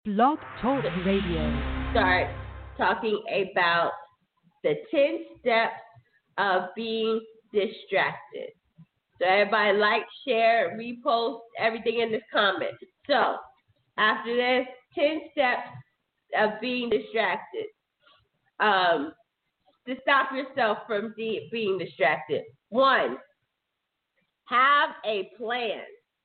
Blog Talk Radio. Start talking about the 10 steps of being distracted. So everybody like, share, repost everything in this comment. So after this, 10 steps of being distracted. To stop yourself from being distracted. 1, have a plan.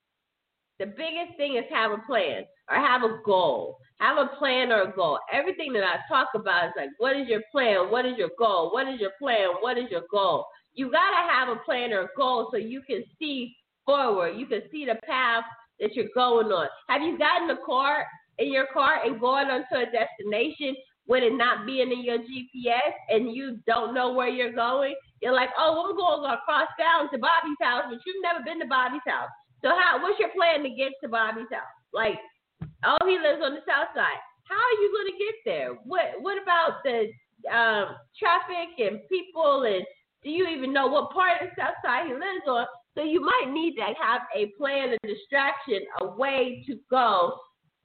The biggest thing is have a plan or have a goal. Have a plan or a goal. Everything that I talk about is like, what is your plan? What is your goal? What is your plan? What is your goal? You got to have a plan or a goal so you can see forward. You can see the path that you're going on. Have you gotten in your car and going onto a destination with it not being in your GPS and you don't know where you're going? You're like, oh, I'm going across town to Bobby's house, but you've never been to Bobby's house. So what's your plan to get to Bobby's house? Like, oh, he lives on the south side. How are you going to get there? What about the traffic and people, and do you even know what part of the south side he lives on? So you might need to have a plan, a distraction, a way to go,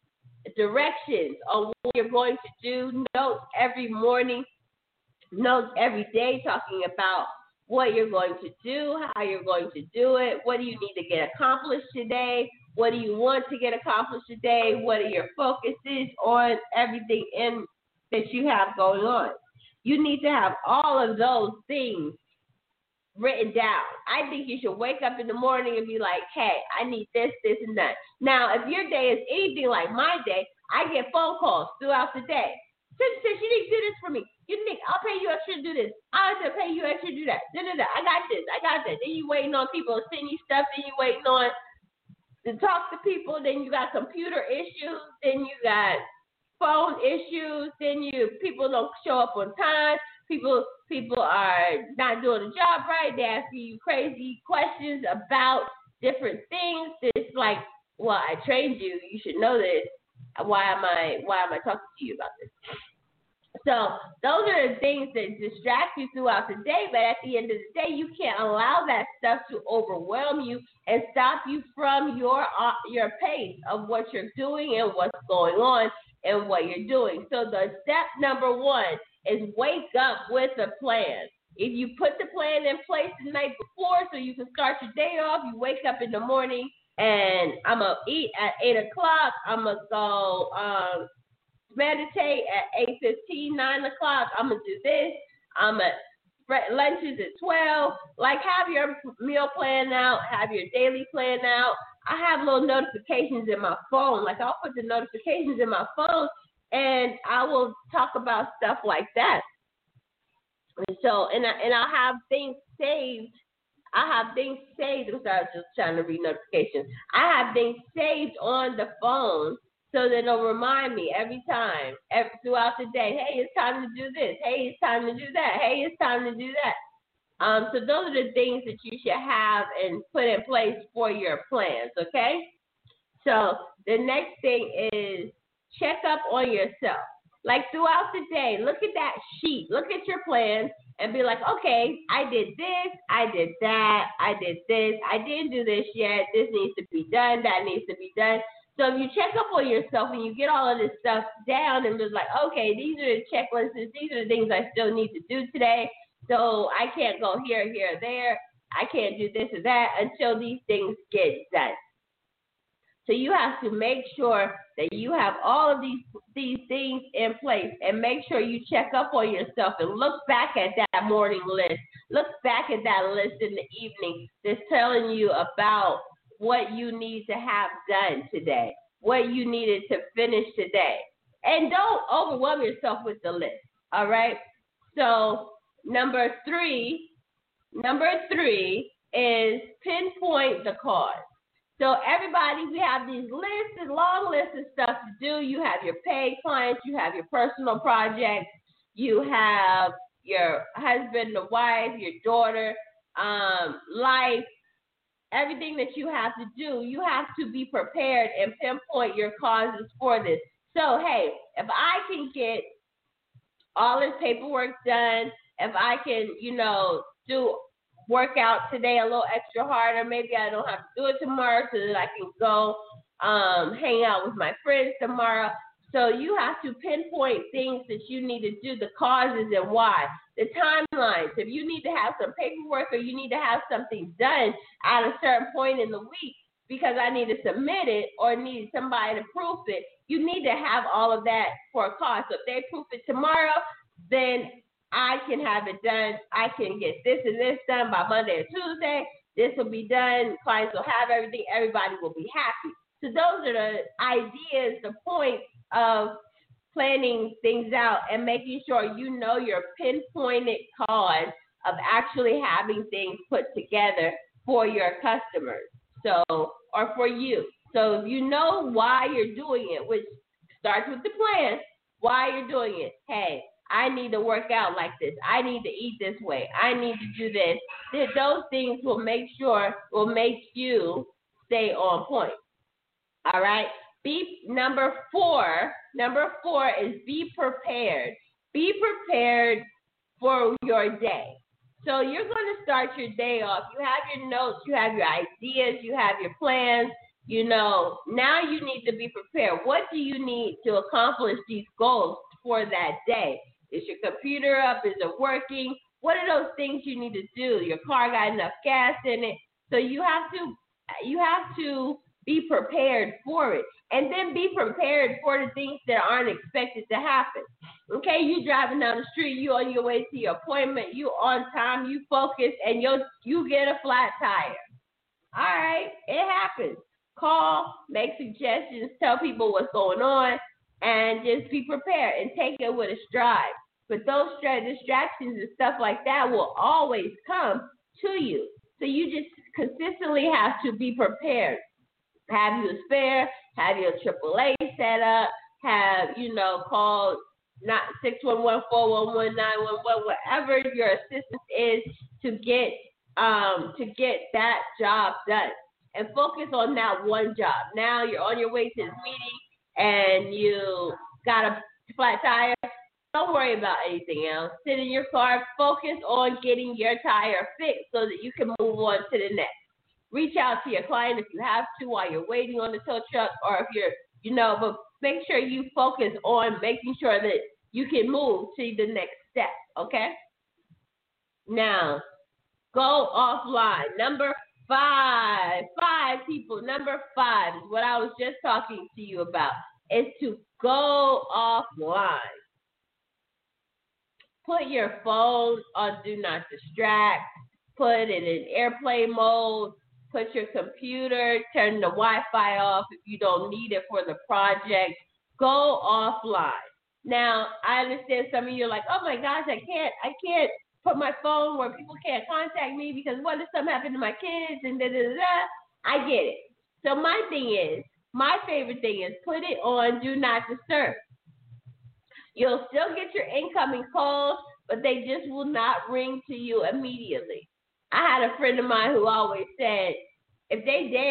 directions on what you're going to do, notes every morning, notes every day talking about what you're going to do, how you're going to do it, what do you need to get accomplished today, what do you want to get accomplished today, what are your focuses on everything that you have going on. You need to have all of those things written down. I think you should wake up in the morning and be like, hey, I need this, this, and that. Now, if your day is anything like my day, I get phone calls throughout the day. Says, you need to do this for me. I'll pay you extra to do this. I'll have to pay you extra to do that. Da-da-da. I got this. Then you waiting on people to send you stuff. Then you waiting on to talk to people. Then you got computer issues. Then you got phone issues. Then people don't show up on time. People are not doing the job right. They asking you crazy questions about different things. It's like, well, I trained you. You should know this. Why am I talking to you about this? So those are the things that distract you throughout the day, but at the end of the day, you can't allow that stuff to overwhelm you and stop you from your pace of what you're doing and what's going on and what you're doing. So the step number 1 is wake up with a plan. If you put the plan in place the night before so you can start your day off, you wake up in the morning and I'm going to eat at 8 o'clock. I'm going to go meditate at 8:15, 9 o'clock. I'm going to do this. Lunches at 12. Like, have your meal plan out. Have your daily plan out. I have little notifications in my phone. Like, I'll put the notifications in my phone, and I will talk about stuff like that. And so, and I'll have things saved. I'm sorry, I was just trying to read notifications. I have things saved on the phone so that it'll remind me every time, throughout the day, hey, it's time to do this. Hey, it's time to do that. Hey, it's time to do that. So those are the things that you should have and put in place for your plans, okay? So the next thing is check up on yourself. Like, throughout the day, look at that sheet. Look at your plans and be like, okay, I did this, I did that, I did this, I didn't do this yet, this needs to be done, that needs to be done. So if you check up on yourself and you get all of this stuff down and just like, okay, these are the checklists, these are the things I still need to do today, so I can't go here, there, I can't do this or that until these things get done. So you have to make sure that you have all of these things in place and make sure you check up on yourself and look back at that morning list. Look back at that list in the evening that's telling you about what you need to have done today, what you needed to finish today. And don't overwhelm yourself with the list, all right? So number three is pinpoint the cause. So everybody, we have these lists and long lists of stuff to do. You have your paid clients, you have your personal projects, you have your husband, the wife, your daughter, life, everything that you have to do. You have to be prepared and pinpoint your causes for this. So, hey, if I can get all this paperwork done, if I can, do work out today a little extra harder. Maybe I don't have to do it tomorrow so that I can go hang out with my friends tomorrow. So you have to pinpoint things that you need to do, the causes and why, the timelines. If you need to have some paperwork or you need to have something done at a certain point in the week because I need to submit it or need somebody to proof it, you need to have all of that for a cause. So if they proof it tomorrow, then I can have it done. I can get this and this done by Monday or Tuesday. This will be done. Clients will have everything. Everybody will be happy. So those are the ideas, the points of planning things out and making sure you know your pinpointed cause of actually having things put together for your customers, or for you. So if you know why you're doing it, which starts with the plan, why you're doing it. Hey, I need to work out like this. I need to eat this way. I need to do this. Those things will make you stay on point. All right. Number four is be prepared. Be prepared for your day. So you're going to start your day off. You have your notes, you have your ideas, you have your plans. Now you need to be prepared. What do you need to accomplish these goals for that day? Is your computer up? Is it working? What are those things you need to do? Your car got enough gas in it? So you have to be prepared for it. And then be prepared for the things that aren't expected to happen. Okay, you driving down the street, you on your way to your appointment, you on time, you focus, and you get a flat tire. All right, it happens. Call, make suggestions, tell people what's going on, and just be prepared and take it with a stride. But those distractions and stuff like that will always come to you. So you just consistently have to be prepared. Have you a spare, have your AAA set up, call 611, 411, 911, whatever your assistance is to get that job done. And focus on that one job. Now you're on your way to this meeting and you got a flat tire. Don't worry about anything else. Sit in your car, focus on getting your tire fixed so that you can move on to the next. Reach out to your client if you have to while you're waiting on the tow truck, or if you're, but make sure you focus on making sure that you can move to the next step, okay? Now, go offline. Number 5. Number 5 is what I was just talking to you about, is to go offline. Put your phone on Do Not Distract. Put it in airplane mode. Put your computer, turn the Wi-Fi off if you don't need it for the project. Go offline. Now, I understand some of you are like, oh my gosh, I can't put my phone where people can't contact me because what if something happened to my kids and da-da-da-da. I get it. So my favorite thing is put it on Do Not Disturb. You'll still get your incoming calls, but they just will not ring to you immediately. I had a friend of mine who always said, if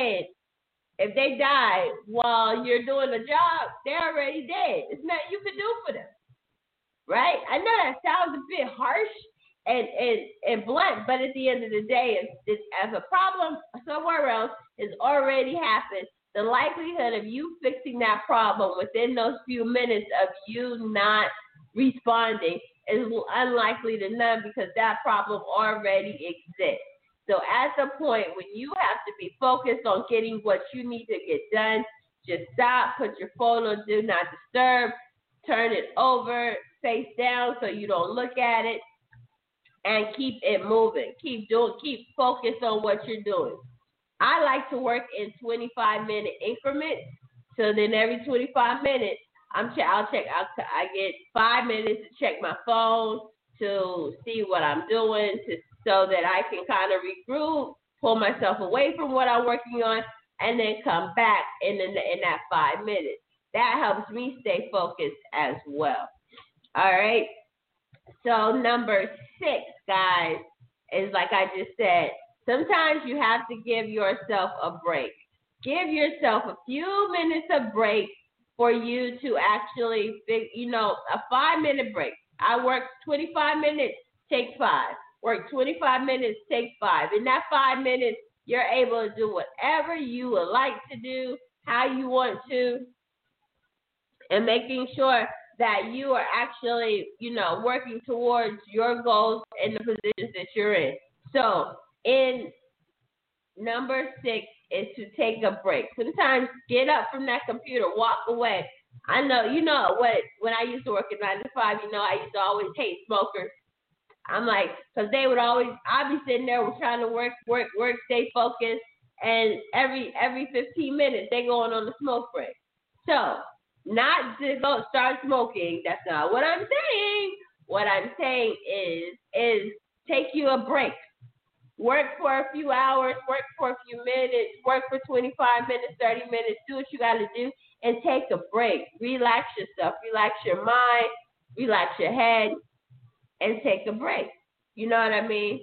they die while you're doing a job, they're already dead. There's nothing you can do for them, right? I know that sounds a bit harsh and blunt, but at the end of the day, it's as a problem somewhere else has already happened. The likelihood of you fixing that problem within those few minutes of you not responding is unlikely to none because that problem already exists. So at the point when you have to be focused on getting what you need to get done, just stop, put your phone on Do Not Disturb, turn it over, face down so you don't look at it, and keep it moving. Keep focused on what you're doing. I like to work in 25-minute increments. So then every 25 minutes, I get 5 minutes to check my phone to see what I'm doing, so that I can kind of regroup, pull myself away from what I'm working on, and then come back in that 5 minutes. That helps me stay focused as well. All right. So number 6, guys, is like I just said, sometimes you have to give yourself a break. Give yourself a few minutes of break for you to actually, a 5-minute break. I work 25 minutes, take 5. Work 25 minutes, take 5. In that 5 minutes, you're able to do whatever you would like to do, how you want to. and making sure that you are actually, working towards your goals and the positions that you're in. So, in number 6 is to take a break. Sometimes get up from that computer, walk away. I know, when I used to work at 9 to 5, I used to always hate smokers. I'm like, because they would always, I'd be sitting there trying to work, stay focused, and every 15 minutes they going on the smoke break. So, not to go start smoking, that's not what I'm saying. What I'm saying is take you a break. Work for a few hours, work for a few minutes, work for 25 minutes, 30 minutes, do what you got to do, and take a break. Relax yourself, relax your mind, relax your head, and take a break. You know what I mean?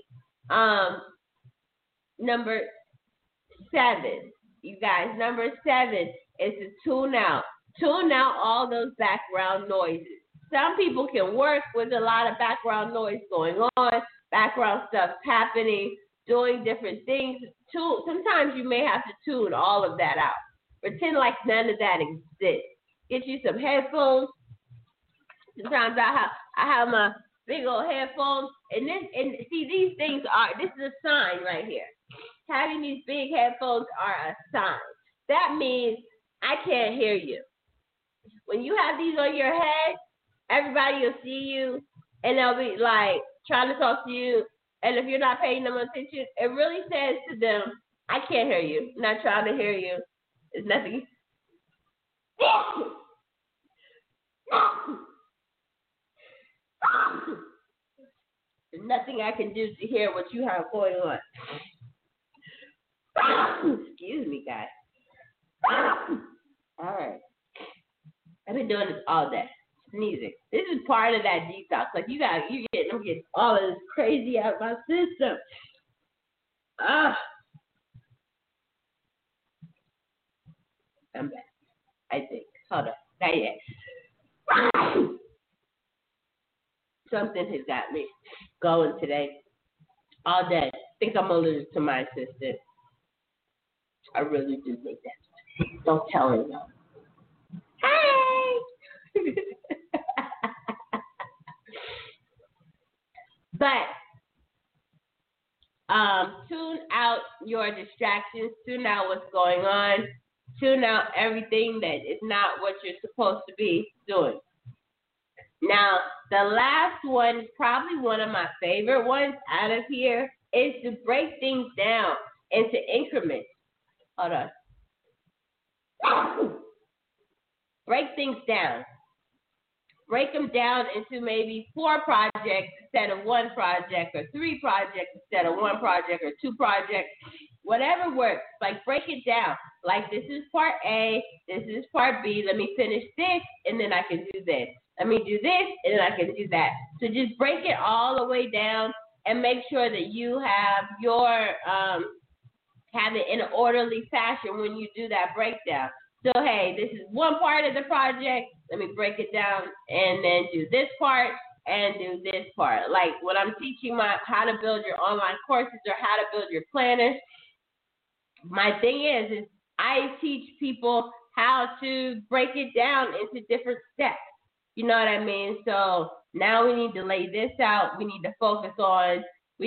Number 7, you guys, number 7 is to tune out. Tune out all those background noises. Some people can work with a lot of background noise going on, background stuff happening, doing different things. Sometimes you may have to tune all of that out. Pretend like none of that exists. Get you some headphones. Sometimes I have my big old headphones, and see, these things this is a sign right here. Having these big headphones are a sign. That means I can't hear you. When you have these on your head, everybody will see you, and they'll be like trying to talk to you. And if you're not paying them attention, it really says to them, I can't hear you. I'm not trying to hear you. There's nothing. There's nothing I can do to hear what you have going on. Excuse me, guys. All right. I've been doing this all day. Sneezing. This is part of that detox. Like I'm getting all of this crazy out of my system. I'm back. I think. Hold on. Not yet. Something has got me going today. All day. I think I'm allergic to my assistant. I really do think that. Don't tell him though. Hey! But tune out your distractions, tune out what's going on, tune out everything that is not what you're supposed to be doing. Now, the last one is probably one of my favorite ones out of here, is to break things down into increments. Hold on. Break things down. Break them down into maybe 4 projects instead of 1 project, or 3 projects instead of 1 project, or 2 projects. Whatever works. Like, break it down. Like, this is part A, this is part B. Let me finish this, and then I can do this. Let me do this, and then I can do that. So just break it all the way down and make sure that you have your have it in an orderly fashion when you do that breakdown. So, hey, this is one part of the project. Let me break it down and then do this part and do this part. Like when I'm teaching how to build your online courses or how to build your planners, my thing is I teach people how to break it down into different steps. You know what I mean? So now we need to lay this out. We need to focus on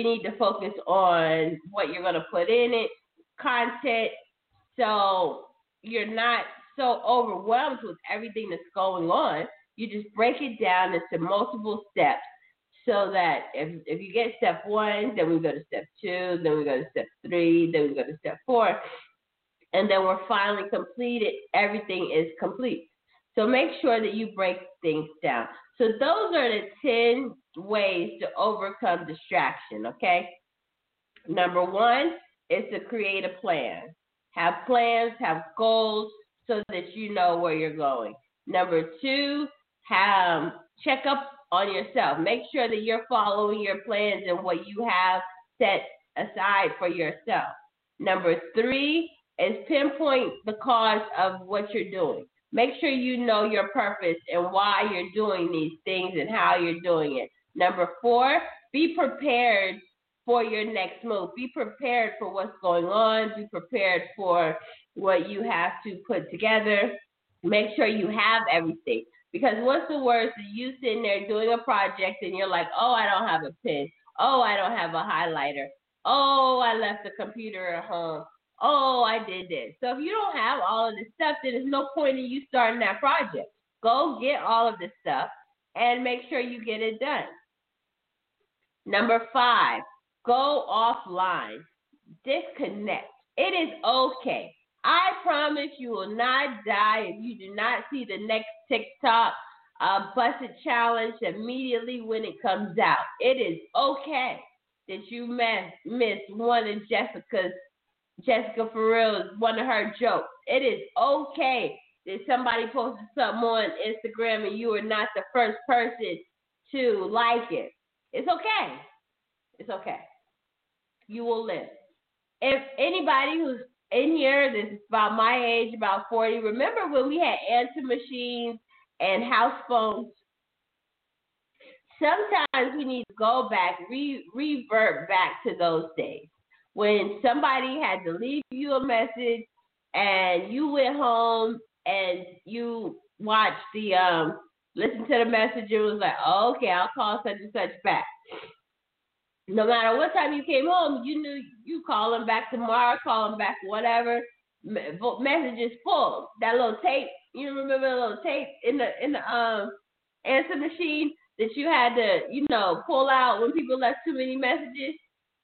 what you're going to put in it, content, so you're not so overwhelmed with everything that's going on. You just break it down into multiple steps so that if you get step 1, then we go to step 2, then we go to step 3, then we go to step 4, and then we're finally completed. Everything is complete. So make sure that you break things down. So those are the 10 ways to overcome distraction, okay? Number 1 is to create a plan. Have plans, have goals so that you know where you're going. Number 2, check up on yourself. Make sure that you're following your plans and what you have set aside for yourself. Number 3 is pinpoint the cause of what you're doing. Make sure you know your purpose and why you're doing these things and how you're doing it. Number 4, be prepared for your next move. Be prepared for what's going on. Be prepared for what you have to put together. Make sure you have everything. Because what's the worst is you sitting there doing a project and you're like, oh, I don't have a pen. Oh, I don't have a highlighter. Oh, I left the computer at home. Oh, I did this. So if you don't have all of this stuff, then there's no point in you starting that project. Go get all of this stuff and make sure you get it done. Number 5, go offline. Disconnect. It is okay. I promise you will not die if you do not see the next TikTok busted challenge immediately when it comes out. It is okay that you missed one of Jessica Farrell's, one of her jokes. It is okay that somebody posted something on Instagram and you are not the first person to like it. It's okay. It's okay. You will live. If anybody who's in here that's about my age, about 40, remember when we had answer machines and house phones? Sometimes we need to go back, revert back to those days when somebody had to leave you a message and you went home and you watched listened to the message and was like, oh, okay, I'll call such and such back. No matter what time you came home, you knew you call them back tomorrow, call them back whatever. Messages full. That little tape, you remember the little tape in the answer machine that you had to, pull out when people left too many messages?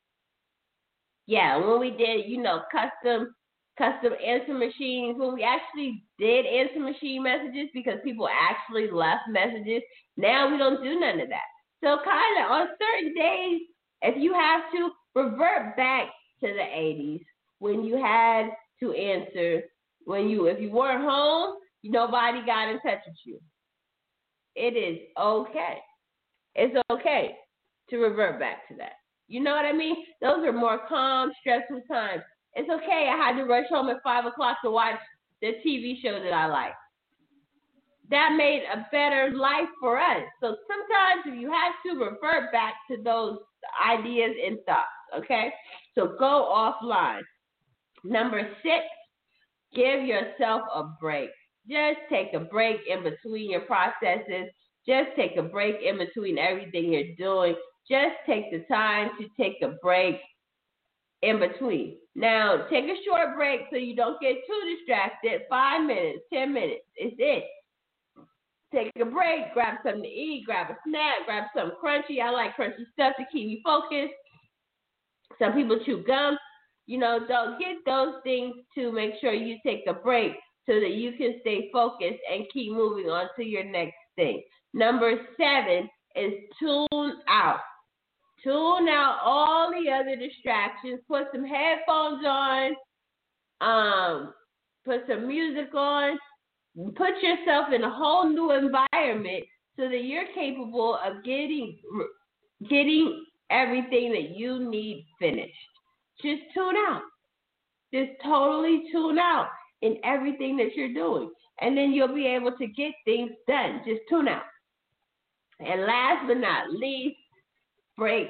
Yeah, when we did, custom answer machines, when we actually did answer machine messages because people actually left messages, now we don't do none of that. So kind of on certain days, if you have to, revert back to the 80s when you had to answer, if you weren't home, nobody got in touch with you. It is okay. It's okay to revert back to that. You know what I mean? Those are more calm, stressful times. It's okay. I had to rush home at 5 o'clock to watch the TV show that I like. That made a better life for us. So sometimes if you have to, revert back to those ideas and thoughts, okay? So go offline. Number 6, give yourself a break. Just take a break in between your processes. Just take a break in between everything you're doing. Just take the time to take a break in between. Now, take a short break so you don't get too distracted. 5 minutes, 10 minutes, it's it. Take a break, grab something to eat, grab a snack, grab something crunchy. I like crunchy stuff to keep me focused. Some people chew gum. Don't get those things to make sure you take a break so that you can stay focused and keep moving on to your next thing. Number 7 is tune out. Tune out all the other distractions. Put some headphones on. Put some music on. Put yourself in a whole new environment so that you're capable of getting everything that you need finished. Just tune out. Just totally tune out in everything that you're doing. And then you'll be able to get things done. Just tune out. And last but not least, break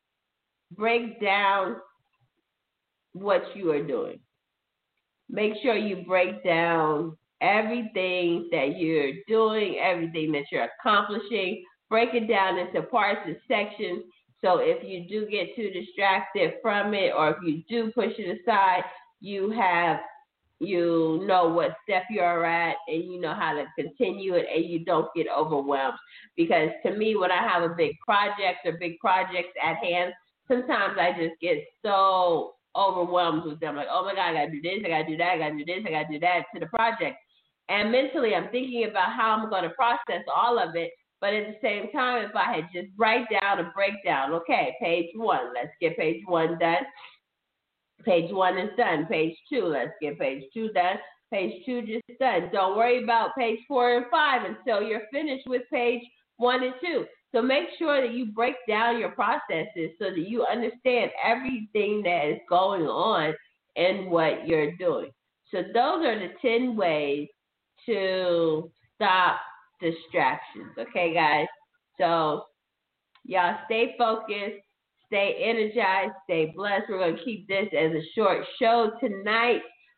down what you are doing. Make sure you break down everything that you're doing, everything that you're accomplishing. Break it down into parts and sections. So if you do get too distracted from it, or if you do push it aside, you know what step you're at, and you know how to continue it, and you don't get overwhelmed. Because to me, when I have a big project or big projects at hand, sometimes I just get so overwhelmed with them. Like, oh my God, I got to do this, I got to do that, I got to do this, I got to do that to the project. And mentally, I'm thinking about how I'm going to process all of it. But at the same time, if I had just write down a breakdown, okay, page 1, let's get page 1 done. Page 1 is done. Page 2, let's get page 2 done. Page 2 just done. Don't worry about page 4 and 5 until you're finished with page 1 and 2. So make sure that you break down your processes so that you understand everything that is going on in what you're doing. So those are the 10 ways to stop distractions. Okay, guys? So y'all stay focused, stay energized, stay blessed. We're going to keep this as a short show tonight.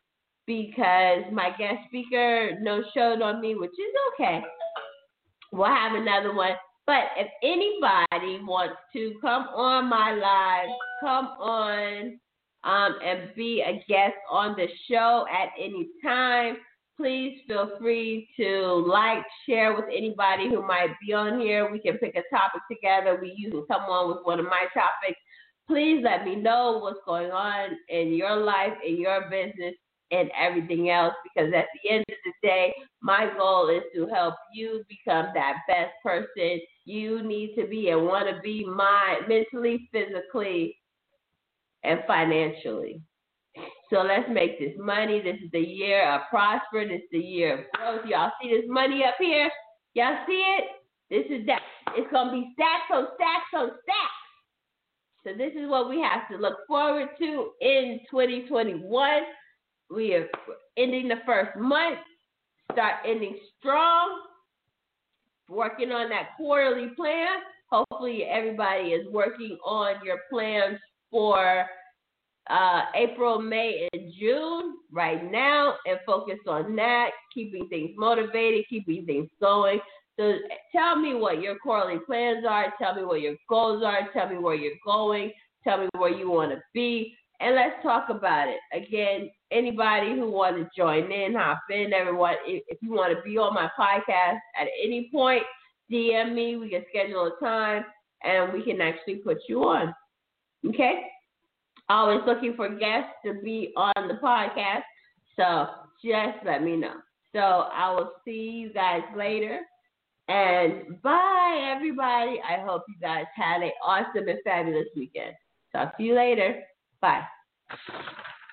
because my guest speaker no-showed on me, which is okay. We'll have another one. But if anybody wants to come on my live, come on and be a guest on the show at any time, please feel free to share with anybody who might be on here. We can pick a topic together. You can come on with one of my topics. Please let me know what's going on in your life, in your business, and everything else, because at the end of the day, my goal is to help you become that best person you need to be and want to be mentally, physically, and financially. So let's make this money. This is the year of prosper. This is the year of growth. Y'all see this money up here? Y'all see it? This is that. It's going to be stacks on stacks on stacks. So this is what we have to look forward to in 2021. We are ending the first month. Start ending strong. Working on that quarterly plan. Hopefully everybody is working on your plans for April, May, and June right now, and focus on that, keeping things motivated, keeping things going. So tell me what your quarterly plans are. Tell me what your goals are. Tell me where you're going. Tell me where you want to be. And let's talk about it. Again, anybody who wants to join in, hop in, everyone. If you want to be on my podcast at any point, DM me. We can schedule a time, and we can actually put you on. Okay? Always looking for guests to be on the podcast. So just let me know. So I will see you guys later. And bye, everybody. I hope you guys had an awesome and fabulous weekend. Talk to you later. Bye.